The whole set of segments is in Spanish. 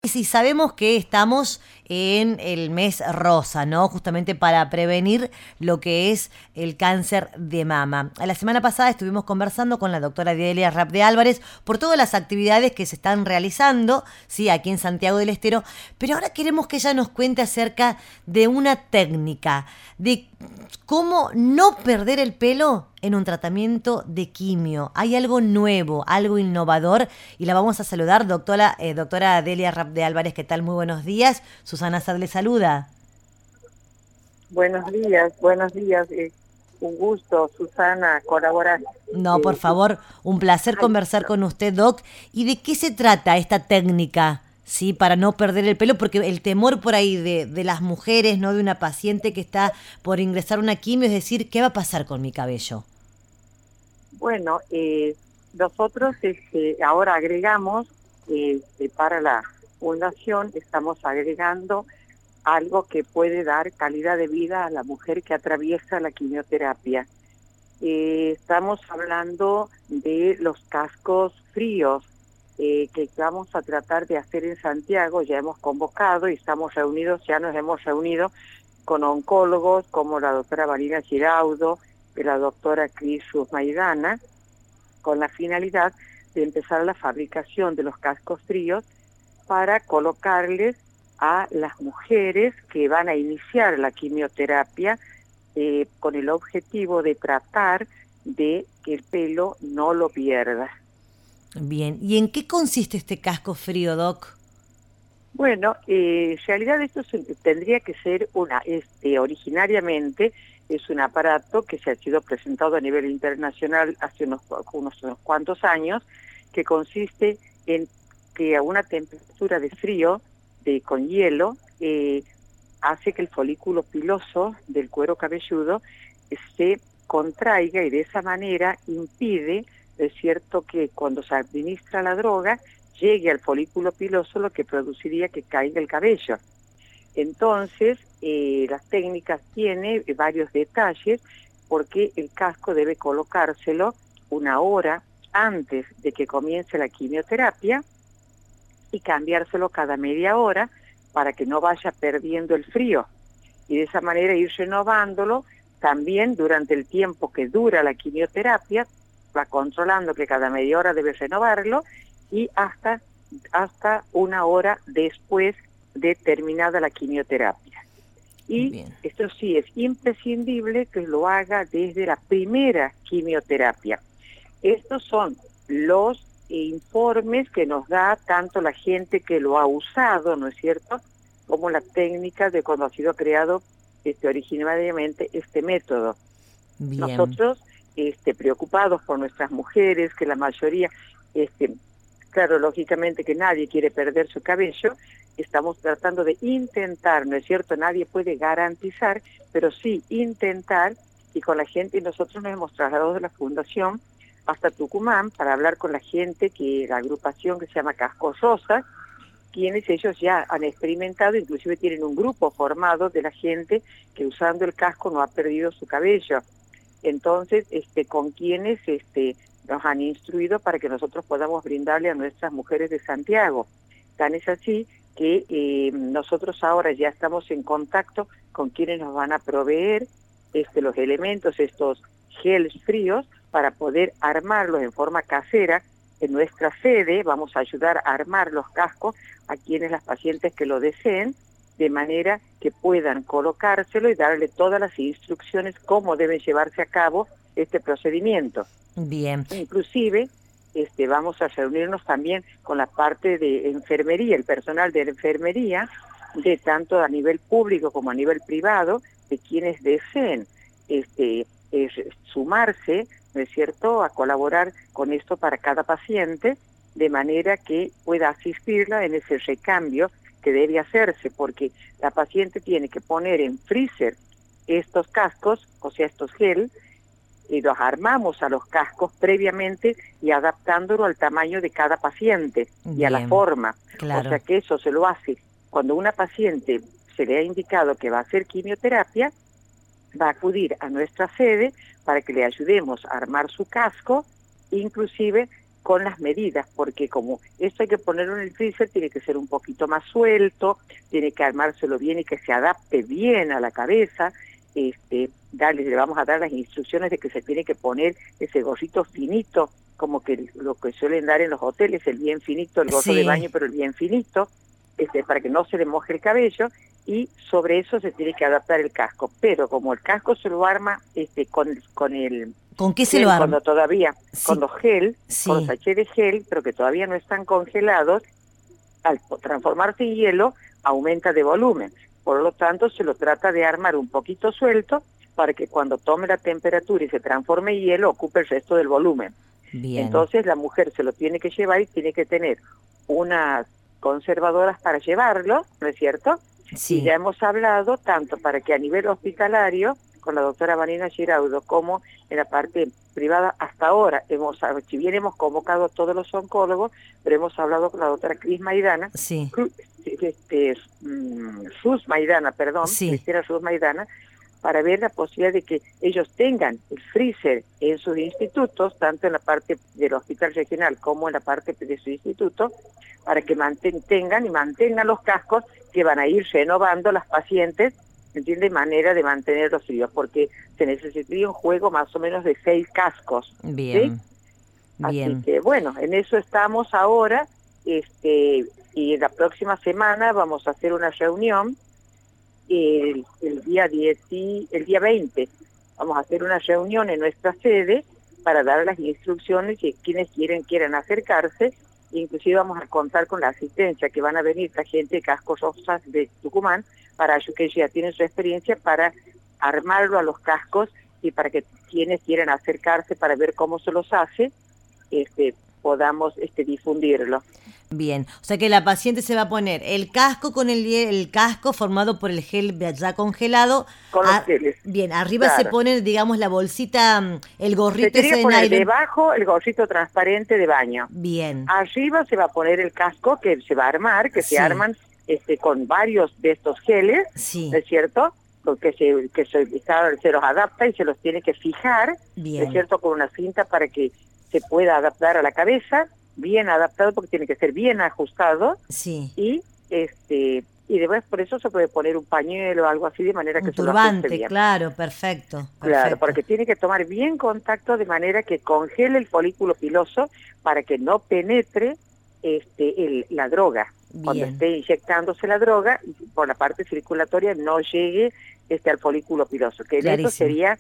Sí, sabemos que estamos en el mes rosa, ¿no? Justamente para prevenir lo que es el cáncer de mama. La semana pasada estuvimos conversando con la doctora Delia Rapp de Álvarez por todas las actividades que se están realizando, sí, aquí en Santiago del Estero, pero ahora queremos que ella nos cuente acerca de una técnica, de cómo no perder el pelo en un tratamiento de quimio. Hay algo nuevo, algo innovador y la vamos a saludar, doctora Delia Rapp de Álvarez. ¿Qué tal? Muy buenos días. Susana Sad le saluda. Buenos días, buenos días. Un gusto, Susana, colaborar. No, por Eh, favor, un placer ay, conversar con usted, Doc. ¿Y de qué se trata esta técnica? Sí, para no perder el pelo, porque el temor por ahí de las mujeres, ¿no? De una paciente que está por ingresar a una quimio, es decir, ¿qué va a pasar con mi cabello? bueno, nosotros ahora agregamos, para la fundación, estamos agregando algo que puede dar calidad de vida a la mujer que atraviesa la quimioterapia. Estamos hablando de los cascos fríos que vamos a tratar de hacer en Santiago. Ya hemos convocado y estamos reunidos, ya nos hemos reunido con oncólogos como la doctora Marina Giraudo y la doctora Cris Maidana, con la finalidad de empezar la fabricación de los cascos fríos para colocarles a las mujeres que van a iniciar la quimioterapia con el objetivo de tratar de que el pelo no lo pierda. Bien, ¿y en qué consiste este casco frío, Doc? Bueno, en realidad esto tendría que ser originariamente es un aparato que se ha sido presentado a nivel internacional hace unos cuantos años, que consiste en que a una temperatura de frío, con hielo, hace que el folículo piloso del cuero cabelludo se contraiga y de esa manera impide, es cierto, que cuando se administra la droga llegue al folículo piloso, lo que produciría que caiga el cabello. Entonces, las técnicas tienen varios detalles porque el casco debe colocárselo una hora antes de que comience la quimioterapia y cambiárselo cada media hora para que no vaya perdiendo el frío. Y de esa manera ir renovándolo también durante el tiempo que dura la quimioterapia, va controlando que cada media hora debe renovarlo y hasta una hora después de terminada la quimioterapia. Y Bien. esto sí, es imprescindible que lo haga desde la primera quimioterapia. Estos son los informes que nos da tanto la gente que lo ha usado, ¿no es cierto?, como la técnica de cuando ha sido creado originariamente este método. Bien. Nosotros, preocupados por nuestras mujeres, que la mayoría, claro, lógicamente que nadie quiere perder su cabello, estamos tratando de intentar, ¿no es cierto? Nadie puede garantizar, pero sí intentar, y con la gente, y nosotros nos hemos trasladado de la fundación hasta Tucumán para hablar con la gente, que la agrupación que se llama Cascos Rosas, quienes ellos ya han experimentado, inclusive tienen un grupo formado de la gente que usando el casco no ha perdido su cabello. Entonces, con quienes nos han instruido para que nosotros podamos brindarle a nuestras mujeres de Santiago. Tan es así que nosotros ahora ya estamos en contacto con quienes nos van a proveer los elementos, estos gels fríos, para poder armarlos en forma casera. En nuestra sede vamos a ayudar a armar los cascos a quienes las pacientes que lo deseen, de manera que puedan colocárselo y darle todas las instrucciones cómo debe llevarse a cabo este procedimiento. Bien. Inclusive, vamos a reunirnos también con la parte de enfermería, el personal de la enfermería, de tanto a nivel público como a nivel privado, de quienes deseen sumarse, ¿no es cierto?, a colaborar con esto para cada paciente, de manera que pueda asistirla en ese recambio que debe hacerse, porque la paciente tiene que poner en freezer estos cascos, o sea, estos gel, y los armamos a los cascos previamente y adaptándolo al tamaño de cada paciente y a la Bien. forma. O sea Claro. que eso se lo hace cuando una paciente se le ha indicado que va a hacer quimioterapia, va a acudir a nuestra sede para que le ayudemos a armar su casco, inclusive con las medidas, porque como esto hay que ponerlo en el freezer, tiene que ser un poquito más suelto, tiene que armárselo bien y que se adapte bien a la cabeza. Le vamos a dar las instrucciones de que se tiene que poner ese gorrito finito, como que lo que suelen dar en los hoteles, el bien finito, el gorro de baño, pero el bien finito, para que no se le moje el cabello, y sobre eso se tiene que adaptar el casco. Pero como el casco se lo arma con el ¿Con qué gel, se lo arma? cuando todavía, con los gel, Sí. con los sachets de gel, pero que todavía no están congelados, al transformarse en hielo, aumenta de volumen. Por lo tanto, se lo trata de armar un poquito suelto para que cuando tome la temperatura y se transforme en hielo, ocupe el resto del volumen. Bien. Entonces, la mujer se lo tiene que llevar y tiene que tener unas conservadoras para llevarlo, ¿no es cierto? Sí. Y ya hemos hablado tanto para que a nivel hospitalario, con la doctora Vanina Giraudo, como en la parte privada, hasta ahora, si bien hemos convocado a todos los oncólogos, pero hemos hablado con la doctora Cris Maidana, Sí. Sus Maidana, perdón, Sí. Cristina Sus Maidana, para ver la posibilidad de que ellos tengan el freezer en sus institutos, tanto en la parte del hospital regional como en la parte de su instituto, para que tengan y mantengan los cascos que van a ir renovando las pacientes, ¿entiende? De manera de mantenerlos fríos, porque se necesitaría un juego más o menos de 6 cascos. Bien. ¿Sí? Bien. Así que bueno, en eso estamos ahora, y la próxima semana vamos a hacer una reunión el día 20, vamos a hacer una reunión en nuestra sede para dar las instrucciones y quienes quieran acercarse. Inclusive vamos a contar con la asistencia, que van a venir la gente de Cascos Rosas de Tucumán, para que ya tienen su experiencia para armarlo a los cascos y para que quienes quieran acercarse para ver cómo se los hace, podamos difundirlo. Bien, o sea que la paciente se va a poner el casco con el casco formado por el gel ya congelado. Con los geles. Bien, arriba claro. se pone, digamos, la bolsita, el gorrito se tiene ese que de poner nylon. Debajo el gorrito transparente de baño. Bien. Arriba se va a poner el casco que se va a armar, que se arman con varios de estos geles, ¿no es cierto? Porque se los adapta y se los tiene que fijar, ¿no es cierto? Con una cinta para que se pueda adaptar a la cabeza, bien adaptado porque tiene que ser bien ajustado. Sí. Y después por eso se puede poner un pañuelo o algo así de manera que un se lo ajuste bien. Claro, perfecto. Claro, porque tiene que tomar bien contacto de manera que congele el folículo piloso para que no penetre la droga. Bien. Cuando esté inyectándose la droga, por la parte circulatoria no llegue al folículo piloso, que eso sería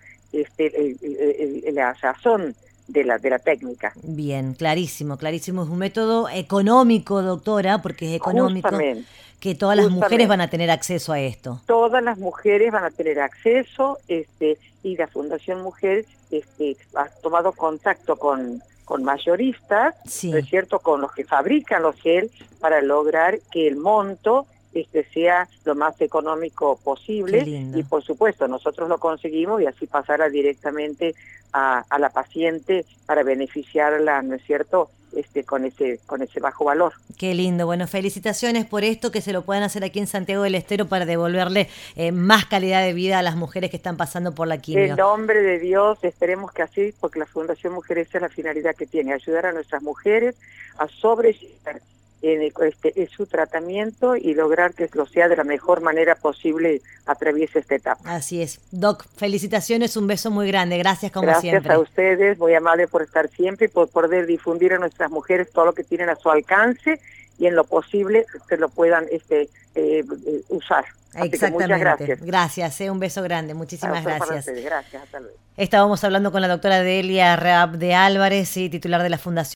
la razón de la técnica. Bien, clarísimo, clarísimo. Es un método económico, doctora, porque es económico. Justamente. Que todas las mujeres van a tener acceso a esto. Todas las mujeres van a tener acceso, y la Fundación Mujer ha tomado contacto con mayoristas, ¿no es cierto?, con los que fabrican los gel, para lograr que el monto sea lo más económico posible. Y por supuesto nosotros lo conseguimos y así pasará directamente a la paciente para beneficiarla, ¿no es cierto?, con ese bajo valor. Qué lindo. Bueno, felicitaciones por esto, que se lo puedan hacer aquí en Santiago del Estero para devolverle más calidad de vida a las mujeres que están pasando por la quimio. En nombre de Dios, esperemos que así, porque la Fundación Mujer, esa es la finalidad que tiene, ayudar a nuestras mujeres a sobrellevar en su tratamiento y lograr que lo sea de la mejor manera posible, atraviese esta etapa. Así es. Doc, felicitaciones, un beso muy grande. Gracias como Gracias siempre. Gracias a ustedes, muy amable por estar siempre y por poder difundir a nuestras mujeres todo lo que tienen a su alcance y en lo posible que lo puedan usar. Así Exactamente. Que muchas gracias. Gracias, un beso grande. Muchísimas gracias. Gracias, hasta luego. Estábamos hablando con la doctora Delia Raab de Álvarez, titular de la Fundación